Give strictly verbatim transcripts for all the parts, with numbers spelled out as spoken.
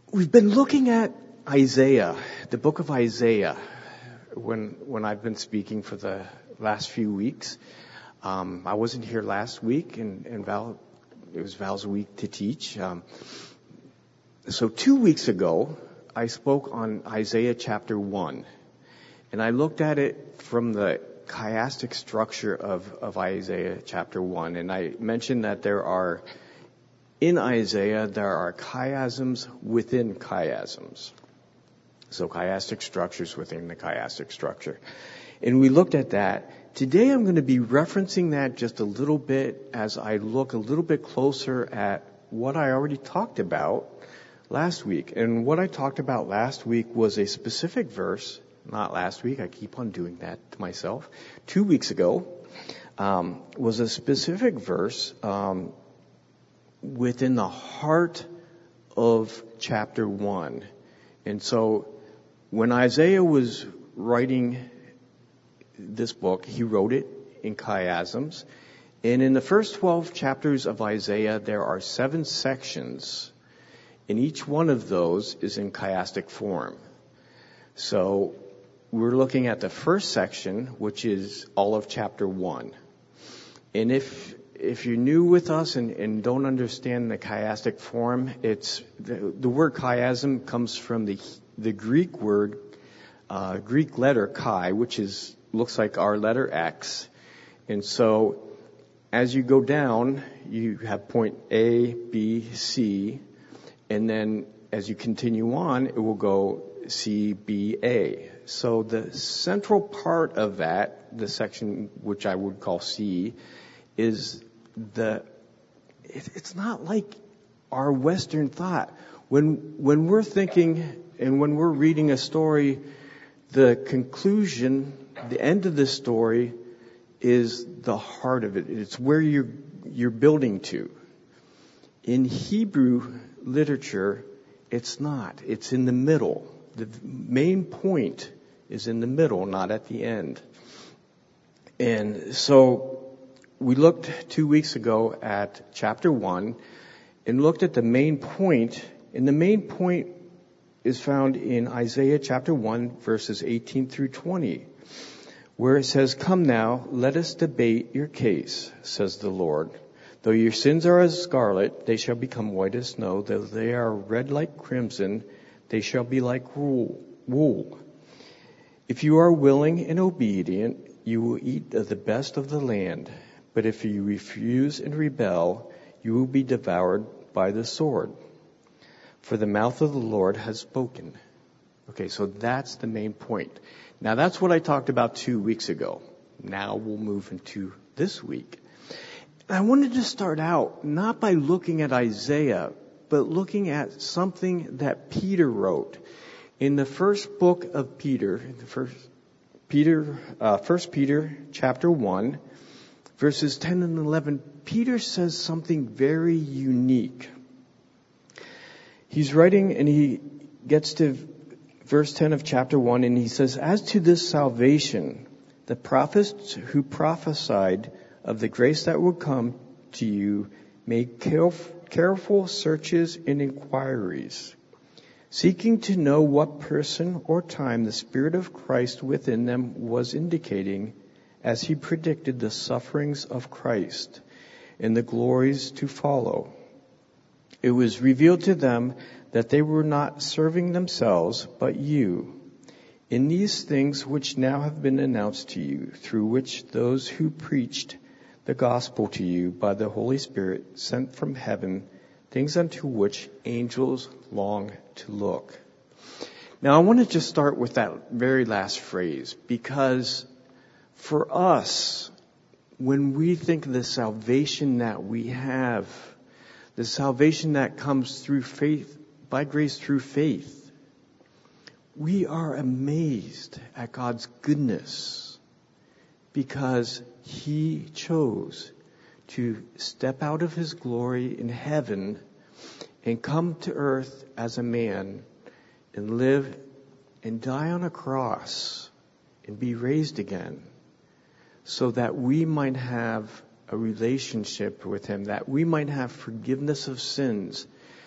We've been looking at Isaiah, the book of Isaiah, when when I've been speaking for the last few weeks. Um, I wasn't here last week, and, and Val, it was Val's week to teach. Um, so two weeks ago, I spoke on Isaiah chapter one, and I looked at it from the chiastic structure of, of Isaiah chapter one, and I mentioned that there are In Isaiah, there are chiasms within chiasms. So chiastic structures within the chiastic structure. And we looked at that. Today I'm going to be referencing that just a little bit as I look a little bit closer at what I already talked about last week. And what I talked about last week was a specific verse. Not last week. I keep on doing that to myself. Two weeks ago um, was a specific verse um within the heart of chapter one. And so when Isaiah was writing this book, he wrote it in chiasms. And in the first twelve chapters of Isaiah, there are seven sections, and each one of those is in chiastic form. So we're looking at the first section, which is all of chapter one. And if If you're new with us and, and don't understand the chiastic form, it's the, the word chiasm comes from the the Greek word, uh, Greek letter chi, which is looks like our letter X. And so, as you go down, you have point A, B, C, and then as you continue on, it will go C, B, A. So the central part of that, the section which I would call C, is the, it, it's not like our Western thought. When, when we're thinking and when we're reading a story, the conclusion, the end of the story is the heart of it. It's where you're, you're building to. In Hebrew literature, it's not. It's in the middle. The main point is in the middle, not at the end. And so, we looked two weeks ago at chapter one and looked at the main point, and the main point is found in Isaiah chapter one, verses eighteen through twenty, where it says, "Come now, let us debate your case, says the Lord. Though your sins are as scarlet, they shall become white as snow. Though they are red like crimson, they shall be like wool. If you are willing and obedient, you will eat of the best of the land. But if you refuse and rebel, you will be devoured by the sword. For the mouth of the Lord has spoken." Okay, so that's the main point. Now that's what I talked about two weeks ago. Now we'll move into this week. I wanted to start out not by looking at Isaiah, but looking at something that Peter wrote. In the first book of Peter, the first Peter, uh, First Peter chapter one, verses ten and eleven, Peter says something very unique. He's writing and he gets to verse ten of chapter one and he says, "As to this salvation, the prophets who prophesied of the grace that would come to you made caref- careful searches and inquiries, seeking to know what person or time the Spirit of Christ within them was indicating as he predicted the sufferings of Christ and the glories to follow. It was revealed to them that they were not serving themselves, but you, in these things which now have been announced to you, through which those who preached the gospel to you by the Holy Spirit sent from heaven, things unto which angels long to look." Now I want to just start with that very last phrase, because for us, when we think of the salvation that we have, the salvation that comes through faith, by grace through faith, we are amazed at God's goodness because He chose to step out of His glory in heaven and come to earth as a man and live and die on a cross and be raised again, so that we might have a relationship with Him, that we might have forgiveness of sins.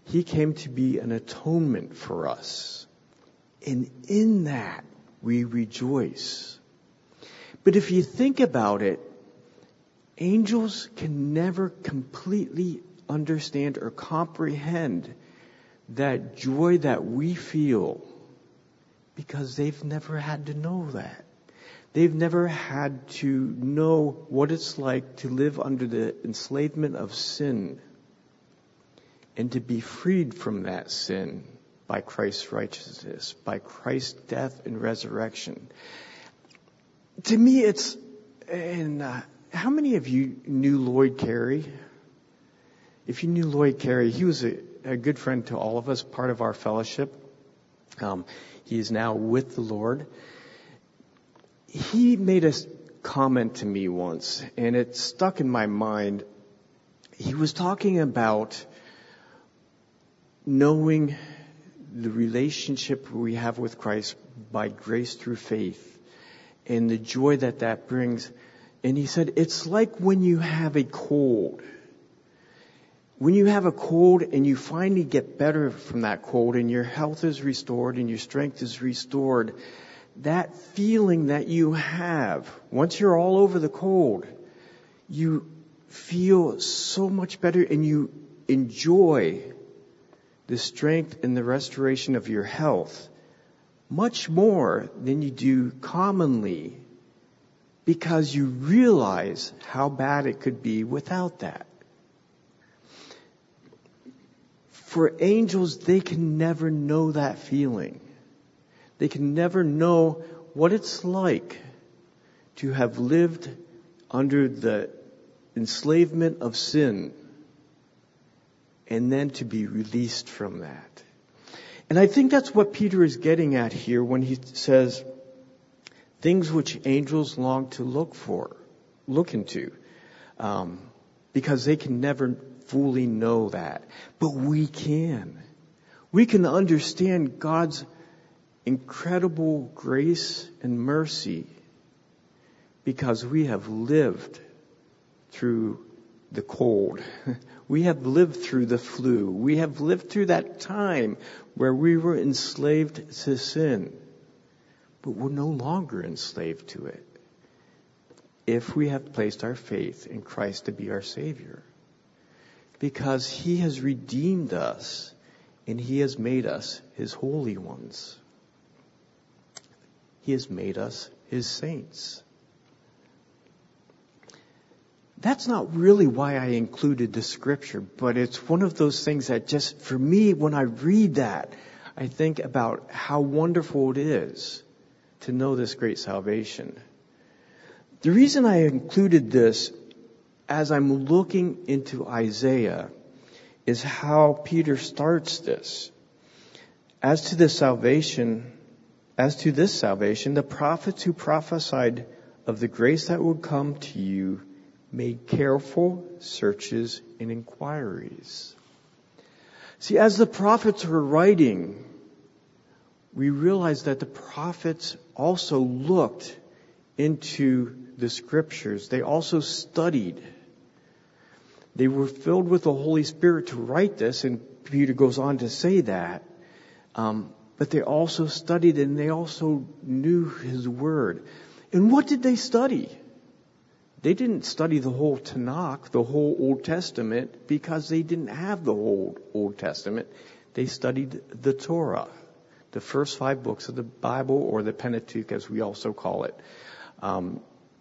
He came to be an atonement for us. And in that, we rejoice. But if you think about it, angels can never completely understand or comprehend that joy that we feel because they've never had to know that. They've never had to know what it's like to live under the enslavement of sin and to be freed from that sin by Christ's righteousness, by Christ's death and resurrection. To me, it's, and uh, how many of you knew Lloyd Carey? If you knew Lloyd Carey, he was a, a good friend to all of us, part of our fellowship. Um, he is now with the Lord. He made a comment to me once, and it stuck in my mind. He was talking about knowing the relationship we have with Christ by grace through faith and the joy that that brings. And he said, it's like when you have a cold. When you have a cold and you finally get better from that cold and your health is restored and your strength is restored, that feeling that you have, once you're all over the cold, you feel so much better and you enjoy the strength and the restoration of your health much more than you do commonly, because you realize how bad it could be without that. For angels, they can never know that feeling. They can never know what it's like to have lived under the enslavement of sin and then to be released from that. And I think that's what Peter is getting at here when he says, things which angels long to look for, look into, um, because they can never fully know that. But we can. We can understand God's incredible grace and mercy because we have lived through the cold. We have lived through the flu. We have lived through that time where we were enslaved to sin. But we're no longer enslaved to it if we have placed our faith in Christ to be our Savior. Because He has redeemed us and He has made us His holy ones. He has made us His saints. That's not really why I included the scripture, but it's one of those things that just, for me, when I read that, I think about how wonderful it is to know this great salvation. The reason I included this as I'm looking into Isaiah is how Peter starts this. As to this salvation, as to this salvation, the prophets who prophesied of the grace that would come to you made careful searches and inquiries. See, as the prophets were writing, we realize that the prophets also looked into the scriptures. They also studied. They were filled with the Holy Spirit to write this, and Peter goes on to say that. Um, but they also studied and they also knew His Word. And what did they study? They didn't study the whole Tanakh, the whole Old Testament, because they didn't have the whole Old Testament. They studied the Torah, the first five books of the Bible, or the Pentateuch as we also call it. Um,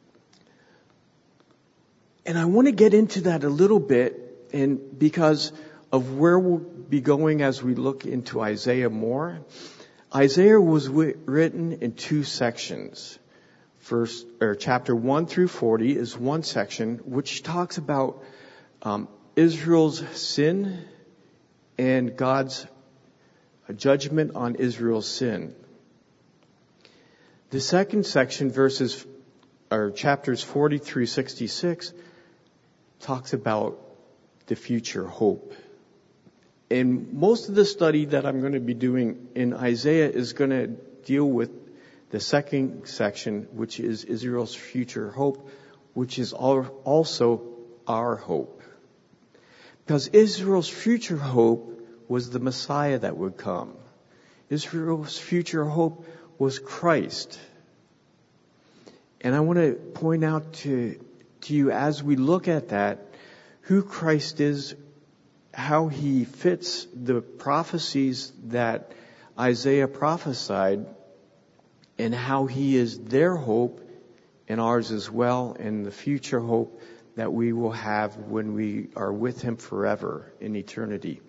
and I want to get into that a little bit, and because of where we'll be going as we look into Isaiah more. Isaiah was w- written in two sections. First, or chapter one through forty is one section which talks about um, Israel's sin and God's judgment on Israel's sin. The second section, verses or chapters forty through sixty-six, talks about the future hope. And most of the study that I'm going to be doing in Isaiah is going to deal with the second section, which is Israel's future hope, which is also our hope. Because Israel's future hope was the Messiah that would come. Israel's future hope was Christ. And I want to point out to, to you as we look at that, who Christ is, how he fits the prophecies that Isaiah prophesied, and how he is their hope and ours as well, and the future hope that we will have when we are with him forever in eternity.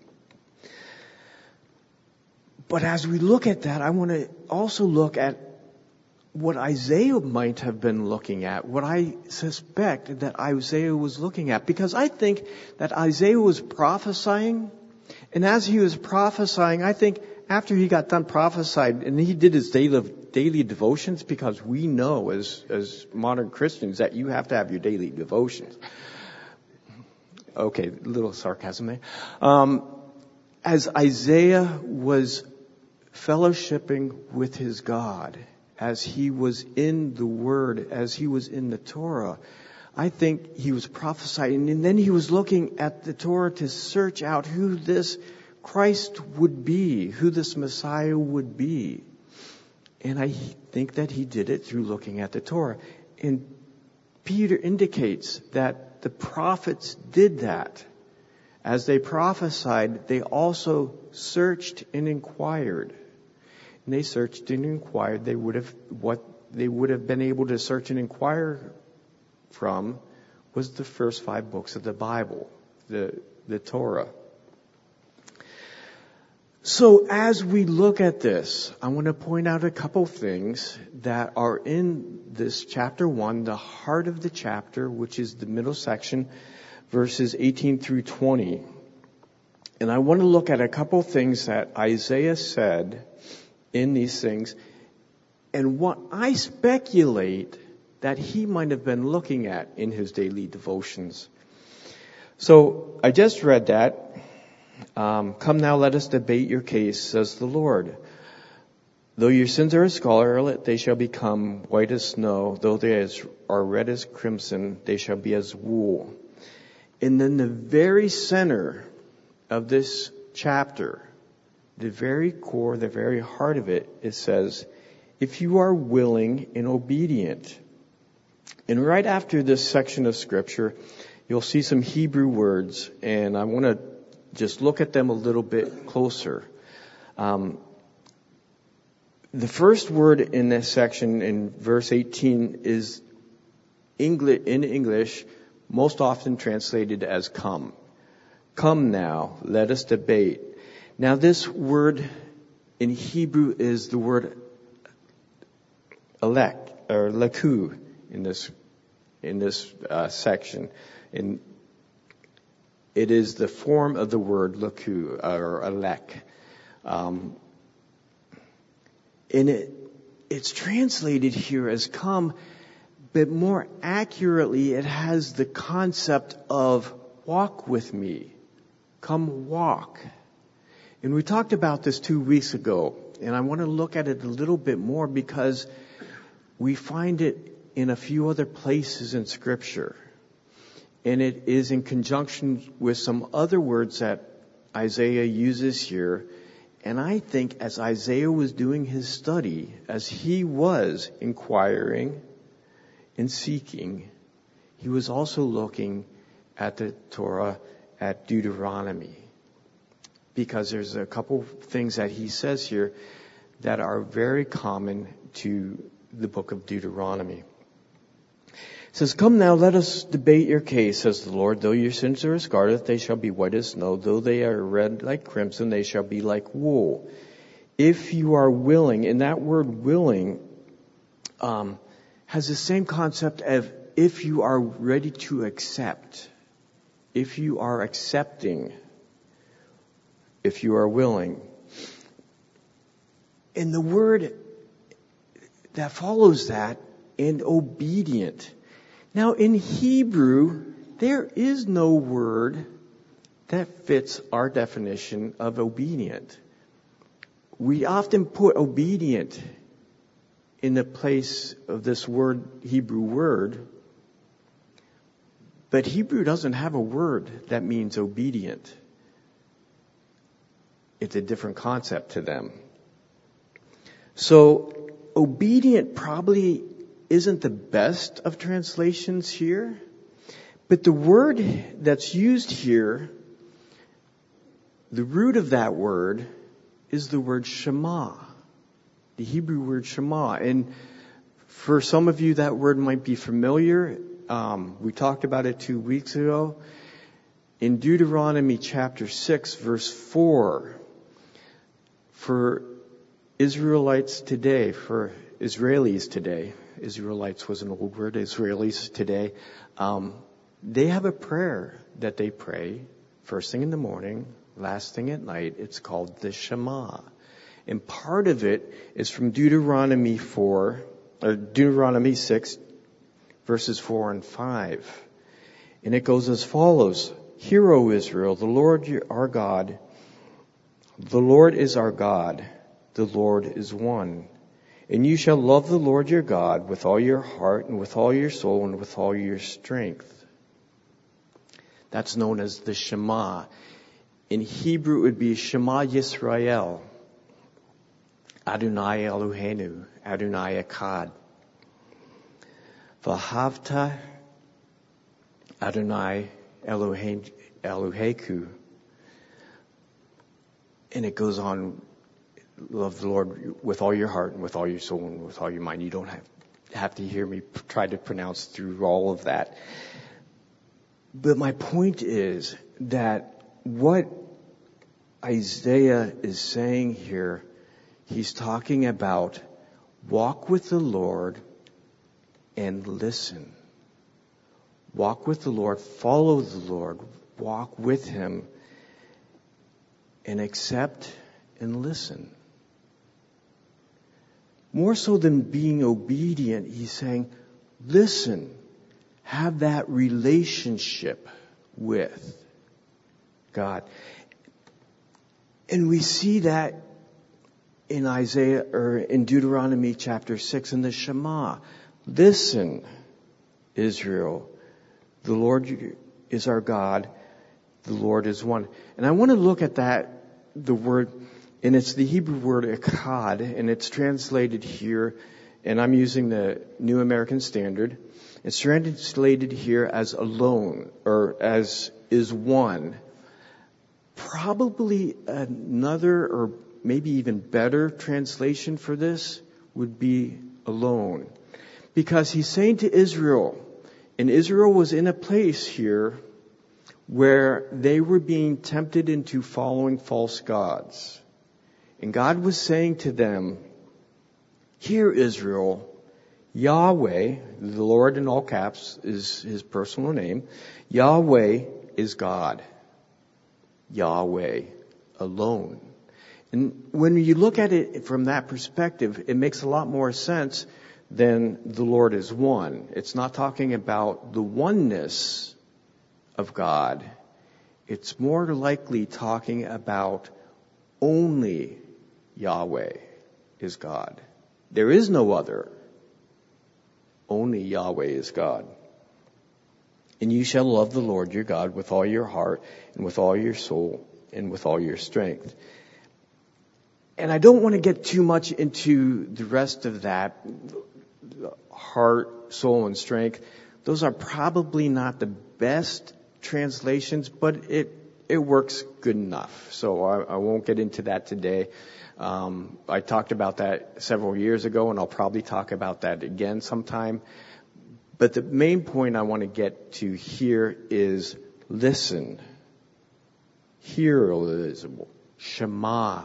But as we look at that, I want to also look at what Isaiah might have been looking at, what I suspect that Isaiah was looking at. Because I think that Isaiah was prophesying, and as he was prophesying, I think after he got done prophesying, and he did his daily, daily devotions, because we know as, as modern Christians that you have to have your daily devotions. Okay, a little sarcasm there. Um, as Isaiah was fellowshipping with his God, as he was in the Word, as he was in the Torah, I think he was prophesying, and then he was looking at the Torah to search out who this Christ would be, who this Messiah would be. And I think that he did it through looking at the Torah. And Peter indicates that the prophets did that. As they prophesied, they also searched and inquired. And they searched and inquired. They would have, what they would have been able to search and inquire from was the first five books of the Bible, the, the Torah. So as we look at this, I want to point out a couple things that are in this chapter one, the heart of the chapter, which is the middle section, verses eighteen through twenty. And I want to look at a couple things that Isaiah said in these things, and what I speculate that he might have been looking at in his daily devotions. So I just read that. Um, Come now, let us debate your case, says the Lord. Though your sins are as scarlet, they shall become white as snow. Though they are red as crimson, they shall be as wool. And then the very center of this chapter, the very core, the very heart of it, it says, if you are willing and obedient. And right after this section of scripture, you'll see some Hebrew words, and I want to just look at them a little bit closer. Um, the first word in this section, in verse eighteen, is English, in English, most often translated as come. Come now, let us debate. Now this word in Hebrew is the word elek, or laku, in this, in this uh, section. In It is the form of the word laku, or elek. Um, and it, it's translated here as come, but more accurately, it has the concept of walk with me. Come walk. And we talked about this two weeks ago, and I want to look at it a little bit more because we find it in a few other places in Scripture. And it is in conjunction with some other words that Isaiah uses here. And I think as Isaiah was doing his study, as he was inquiring and seeking, he was also looking at the Torah, at Deuteronomy. Because there's a couple things that he says here that are very common to the book of Deuteronomy. It says, come now, let us debate your case, says the Lord. Though your sins are as scarlet, they shall be white as snow. Though they are red like crimson, they shall be like wool. If you are willing, and that word willing um, has the same concept of if you are ready to accept. If you are accepting. If you are willing. And the word that follows that, and obedient. Now, in Hebrew, there is no word that fits our definition of obedient. We often put obedient in the place of this word, Hebrew word, but Hebrew doesn't have a word that means obedient. it's a different concept to them. So obedient probably isn't the best of translations here, but the word that's used here, the root of that word is the word Shema, the Hebrew word Shema. And for some of you, that word might be familiar. Um, we talked about it two weeks ago. In Deuteronomy chapter six, verse four, for Israelites today, for Israelis today, Israelites was an old word, Israelis today, um, they have a prayer that they pray first thing in the morning, last thing at night. It's called the Shema. And part of it is from Deuteronomy four, or Deuteronomy six, verses four and five. And it goes as follows. Hear, O Israel, the Lord our God, the Lord is our God, the Lord is one. And you shall love the Lord your God with all your heart and with all your soul and with all your strength. That's known as the Shema. In Hebrew, it would be Shema Yisrael. Adonai Eloheinu, Adonai Echad. V'ahavta Adonai Elohe, Eloheku. And it goes on, love the Lord with all your heart and with all your soul and with all your mind. You don't have, have to hear me try to pronounce through all of that. But my point is that what Isaiah is saying here, he's talking about walk with the Lord and listen. Walk with the Lord, follow the Lord, walk with Him, and accept and listen. More so than being obedient, he's saying, listen, have that relationship with God. And we see that in Isaiah, or in Deuteronomy chapter six in the Shema. Listen, Israel, the Lord is our God, the Lord is one. And I want to look at that, the word, and it's the Hebrew word echad, and it's translated here, and I'm using the New American Standard. It's translated here as alone, or as is one. Probably another, or maybe even better translation for this would be alone. Because he's saying to Israel, and Israel was in a place here where they were being tempted into following false gods. And God was saying to them, hear Israel, Yahweh, the Lord in all caps is His personal name, Yahweh is God. Yahweh alone. And when you look at it from that perspective, it makes a lot more sense than the Lord is one. It's not talking about the oneness of God. It's more likely talking about only Yahweh is God. There is no other. Only Yahweh is God. And you shall love the Lord your God with all your heart and with all your soul and with all your strength. And I don't want to get too much into the rest of that. Heart, soul, and strength. Those are probably not the best translations, but it it works good enough. So I, I won't get into that today. Um, I talked about that several years ago, and I'll probably talk about that again sometime. But the main point I want to get to here is listen. Hear, O Israel. Shema.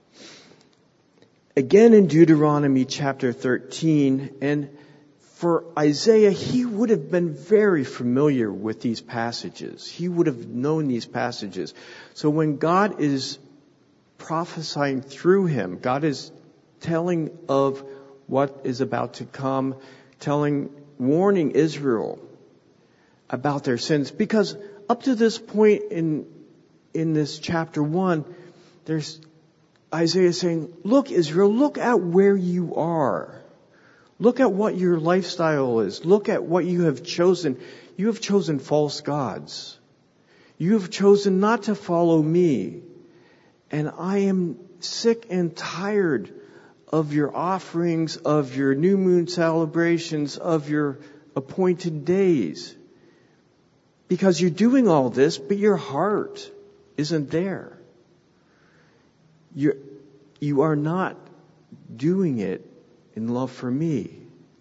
Again in Deuteronomy chapter thirteen, and for Isaiah, he would have been very familiar with these passages. He would have known these passages. So when God is prophesying through him, God is telling of what is about to come, telling, warning Israel about their sins. Because up to this point in in this chapter one, there's Isaiah saying, look, Israel, look at where you are. Look at what your lifestyle is. Look at what you have chosen. You have chosen false gods. You have chosen not to follow me. And I am sick and tired of your offerings, of your new moon celebrations, of your appointed days. Because you're doing all this, but your heart isn't there. You're, you are not doing it in love for me.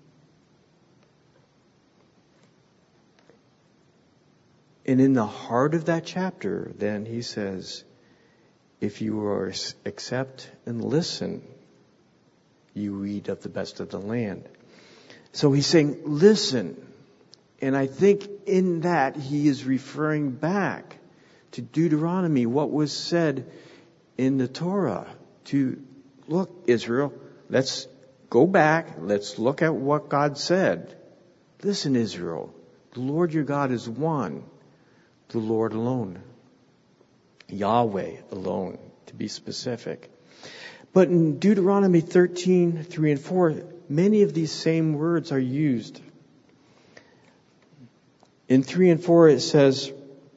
And in the heart of that chapter, then he says, if you are accept and listen, you eat of the best of the land. So he's saying, listen. And I think in that he is referring back to Deuteronomy, what was said in the Torah. To, look, Israel, let's go back. Let's look at what God said. Listen, Israel, the Lord your God is one, the Lord alone. Yahweh alone, to be specific. But in Deuteronomy thirteen, three and four, many of these same words are used. In three and four it says,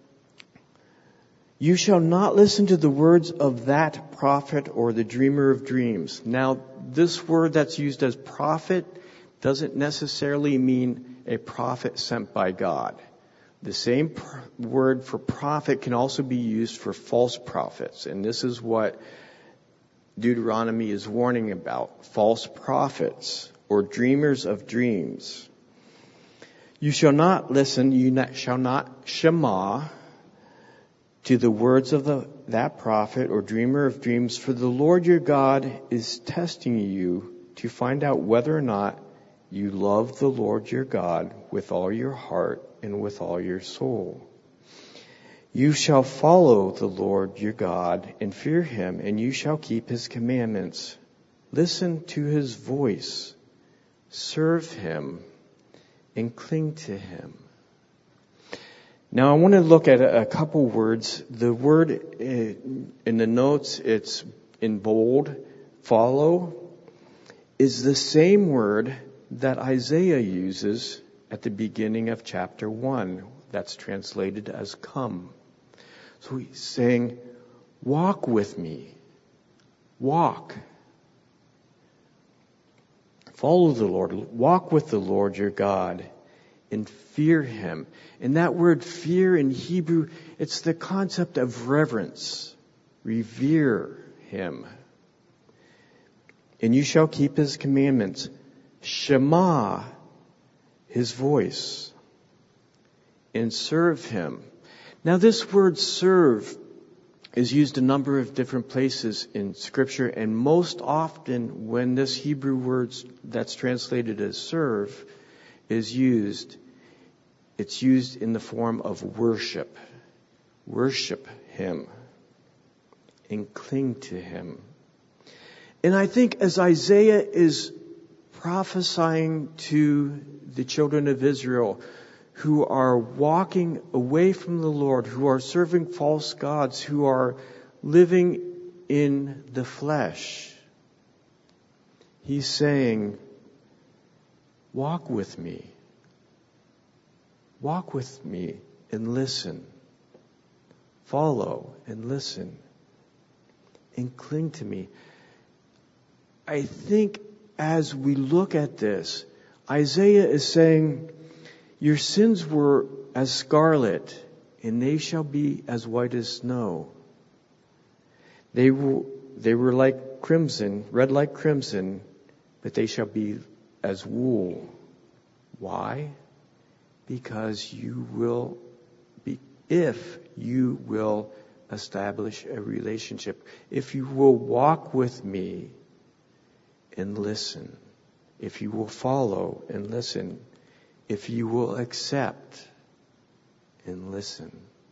you shall not listen to the words of that prophet or the dreamer of dreams. Now, this word that's used as prophet doesn't necessarily mean a prophet sent by God. The same pr- word for prophet can also be used for false prophets. And this is what Deuteronomy is warning about. False prophets or dreamers of dreams. You shall not listen, you not, shall not shema to the words of the, that prophet or dreamer of dreams, for the Lord your God is testing you to find out whether or not you love the Lord your God with all your heart and with all your soul. You shall follow the Lord your God and fear him, and you shall keep his commandments. Listen to his voice, serve him, and cling to him. Now I want to look at a couple words. The word in the notes, it's in bold, follow, is the same word that Isaiah uses at the beginning of chapter one. That's translated as come. So he's saying, walk with me. Walk. Follow the Lord. Walk with the Lord your God and fear him. And that word fear in Hebrew, it's the concept of reverence. Revere him. And you shall keep his commandments. Shema his voice. And serve him. Now this word serve is used a number of different places in Scripture, and most often when this Hebrew word that's translated as serve is used, it's used in the form of worship. Worship him and cling to him. And I think as Isaiah is prophesying to the children of Israel who are walking away from the Lord, who are serving false gods, who are living in the flesh, he's saying, walk with me. Walk with me and listen. Follow and listen. And cling to me. I think as we look at this, Isaiah is saying, your sins were as scarlet, and they shall be as white as snow. They were, they were like crimson, red like crimson, but they shall be as wool. Why? Because you will be, if you will establish a relationship, if you will walk with me and listen, if you will follow and listen, if you will accept and listen.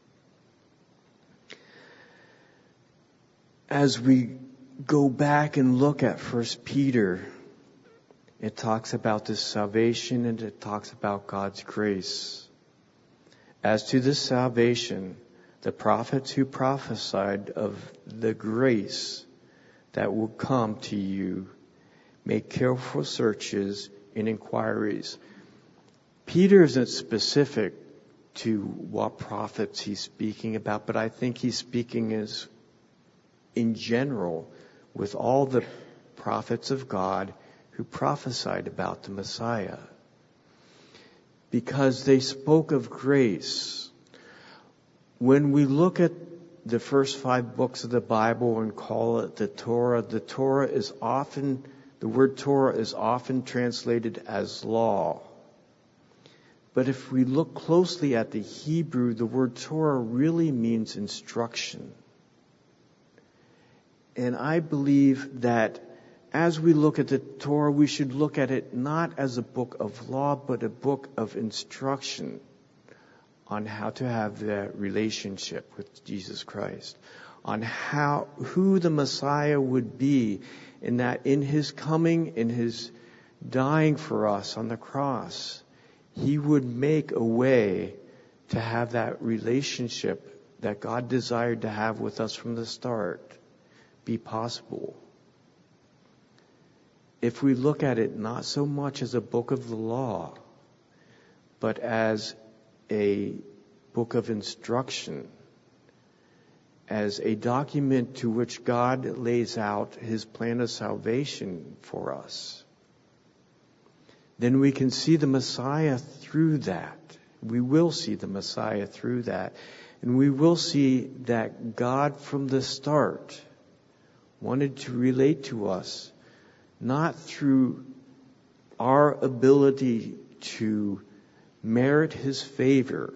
As we go back and look at First Peter, it talks about this salvation and it talks about God's grace. As to this salvation, the prophets who prophesied of the grace that will come to you make careful searches and inquiries. Peter isn't specific to what prophets he's speaking about, but I think he's speaking as in general with all the prophets of God who prophesied about the Messiah. Because they spoke of grace. When we look at the first five books of the Bible and call it the Torah, the Torah is often, the word Torah is often translated as law. But if we look closely at the Hebrew, the word Torah really means instruction. And I believe that as we look at the Torah, we should look at it not as a book of law, but a book of instruction on how to have that relationship with Jesus Christ, on how, who the Messiah would be, and that in His coming, in His dying for us on the cross, He would make a way to have that relationship that God desired to have with us from the start be possible. If we look at it not so much as a book of the law, but as a book of instruction, as a document to which God lays out His plan of salvation for us, then we can see the Messiah through that. We will see the Messiah through that. And we will see that God from the start wanted to relate to us, not through our ability to merit His favor,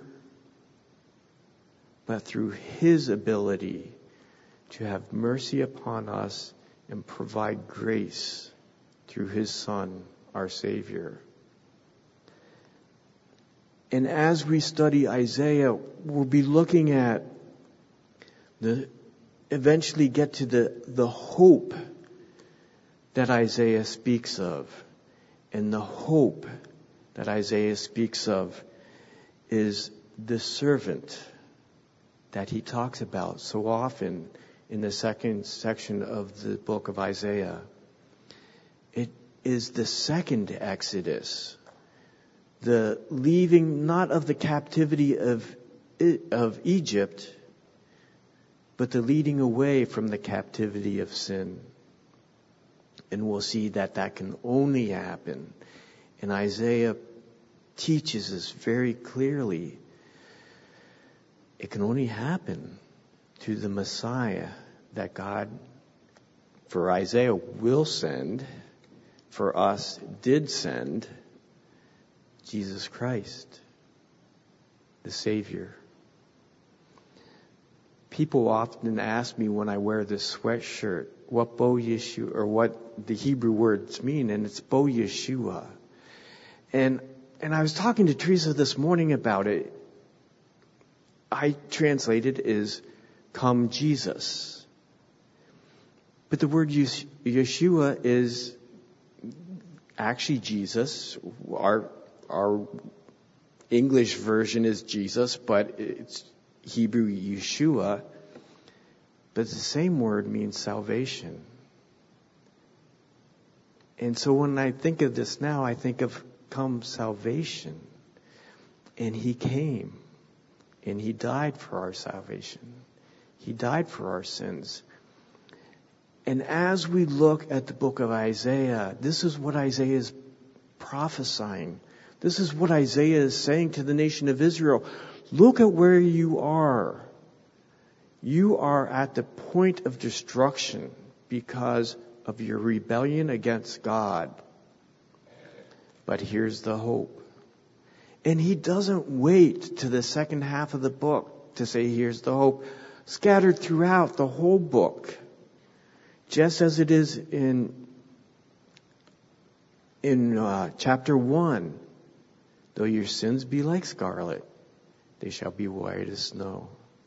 but through His ability to have mercy upon us and provide grace through His Son, our Savior. And as we study Isaiah, we'll be looking at the, eventually get to the, the hope that Isaiah speaks of. And the hope that Isaiah speaks of is the servant that he talks about so often in the second section of the book of Isaiah. It is the second Exodus, the leaving not of the captivity of, of Egypt, but the leading away from the captivity of sin. And we'll see that that can only happen. And Isaiah teaches us very clearly it can only happen through the Messiah that God, for Isaiah, will send, for us, did send, Jesus Christ, the Savior. People often ask me when I wear this sweatshirt what Bo Yeshua, or what the Hebrew words mean, and it's Bo Yeshua. And and I was talking to Teresa this morning about it. I translated is "Come Jesus," but the word Yeshua is actually Jesus. Our our English version is Jesus, but it's Hebrew Yeshua. But the same word means salvation. And so when I think of this now, I think of come salvation. And He came. And He died for our salvation. He died for our sins. And as we look at the book of Isaiah, this is what Isaiah is prophesying. This is what Isaiah is saying to the nation of Israel. Look at where you are. You are at the point of destruction because of your rebellion against God. But here's the hope. And He doesn't wait to the second half of the book to say, here's the hope. Scattered throughout the whole book. Just as it is in, in uh, chapter one. Though your sins be like scarlet, they shall be white as snow.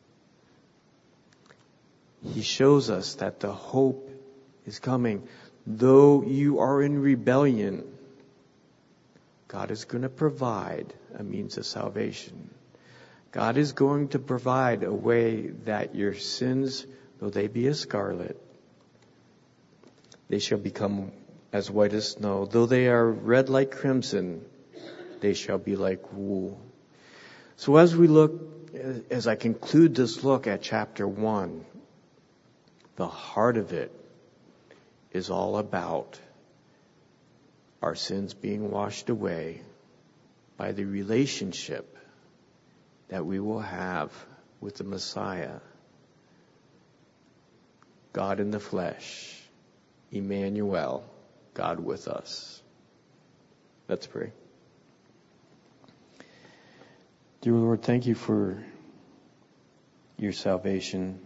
He shows us that the hope is coming. Though you are in rebellion, God is going to provide a means of salvation. God is going to provide a way that your sins, though they be as scarlet, they shall become as white as snow. Though they are red like crimson, they shall be like wool. So as we look, as I conclude this look at chapter one, the heart of it is all about our sins being washed away by the relationship that we will have with the Messiah, God in the flesh, Emmanuel, God with us. Let's pray. Dear Lord, thank you for your salvation.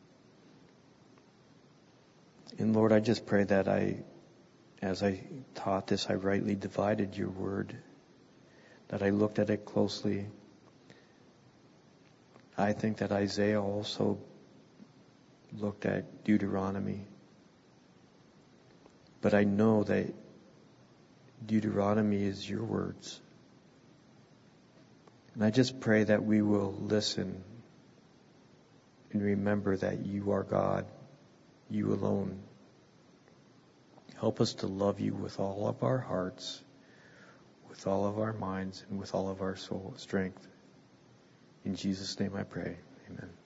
And Lord, I just pray that I, as I taught this, I rightly divided your word, that I looked at it closely. I think that Isaiah also looked at Deuteronomy. But I know that Deuteronomy is your words. And I just pray that we will listen and remember that you are God, you alone. Help us to love you with all of our hearts, with all of our minds, and with all of our soul strength. In Jesus' name I pray. Amen.